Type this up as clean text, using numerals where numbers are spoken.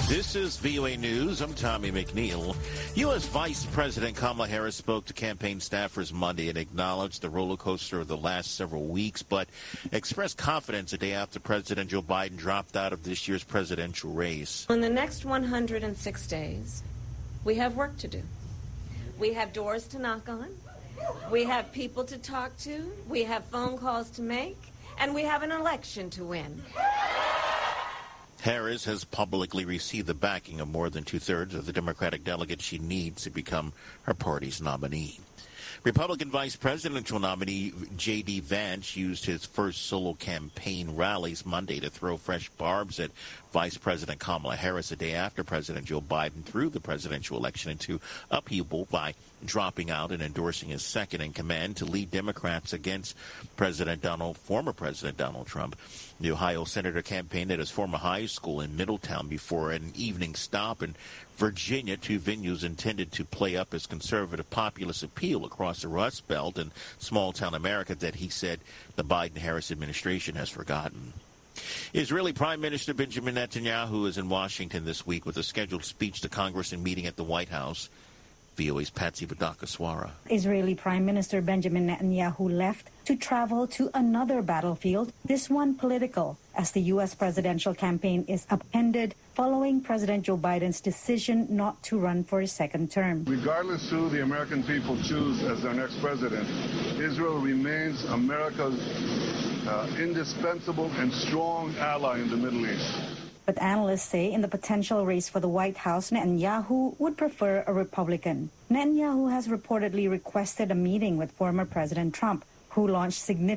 This is VOA News. I'm Tommy McNeil. U.S. Vice President Kamala Harris spoke to campaign staffers Monday and acknowledged the roller coaster of the last several weeks, but expressed confidence a day after President Joe Biden dropped out of this year's presidential race. In the next 106 days, we have work to do. We have doors to knock on. We have people to talk to. We have phone calls to make. And we have an election to win. Harris has publicly received the backing of more than two-thirds of the Democratic delegates she needs to become her party's nominee. Republican Vice Presidential nominee J.D. Vance used his first solo campaign rallies Monday to throw fresh barbs at Vice President Kamala Harris a day after President Joe Biden threw the presidential election into upheaval by dropping out and endorsing his second in command to lead Democrats against former President Donald Trump. The Ohio senator campaigned at his former high school in Middletown before an evening stop in Virginia, two venues intended to play up his conservative populist appeal across the Rust Belt and small-town America that he said the Biden-Harris administration has forgotten. Israeli Prime Minister Benjamin Netanyahu is in Washington this week with a scheduled speech to Congress and meeting at the White House. VOA's Patsy Badakaswara. Israeli Prime Minister Benjamin Netanyahu left to travel to another battlefield, this one political, as the U.S. presidential campaign is upended following President Joe Biden's decision not to run for a second term. Regardless who the American people choose as their next president, Israel remains America's indispensable and strong ally in the Middle East. But analysts say in the potential race for the White House, Netanyahu would prefer a Republican. Netanyahu has reportedly requested a meeting with former President Trump, who launched significant